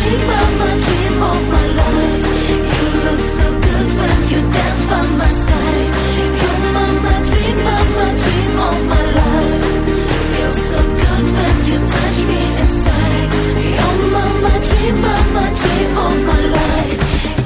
dream of my life. You look so good when you dance by my side. You're my dream of my life. Feels so good when you touch me inside. You're my dream of my life.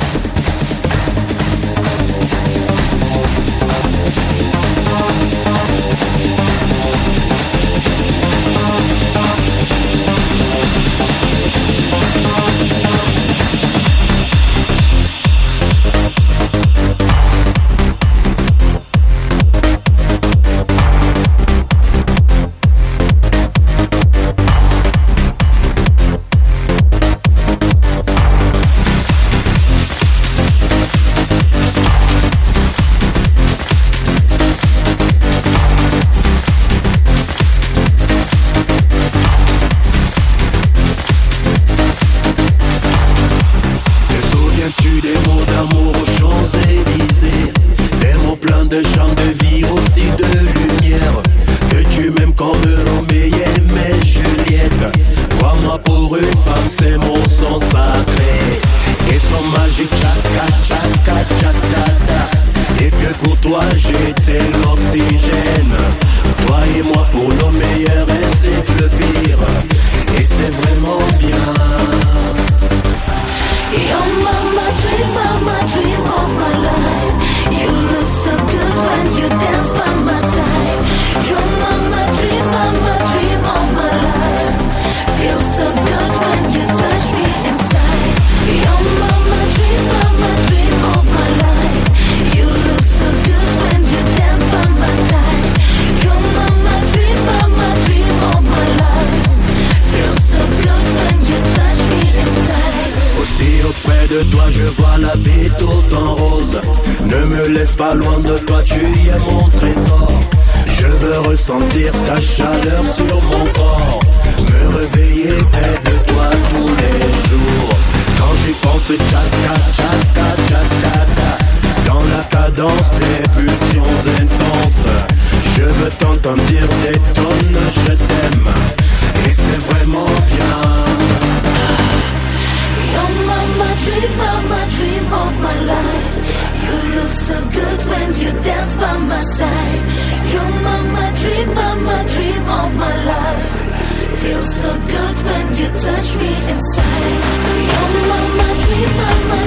Pas loin de toi, tu y es mon trésor. Je veux ressentir ta chaleur sur mon corps, me réveiller près de toi tous les jours. Quand j'y pense, tchaka, tchaka, tchaka, dans la cadence des pulsions intenses, je veux t'entendre dire des tonnes, je t'aime, et c'est vraiment bien. You're my dream of my life. You look so good when you dance by my side. You're my dream of my life. Feels so good when you touch me inside. You're my dream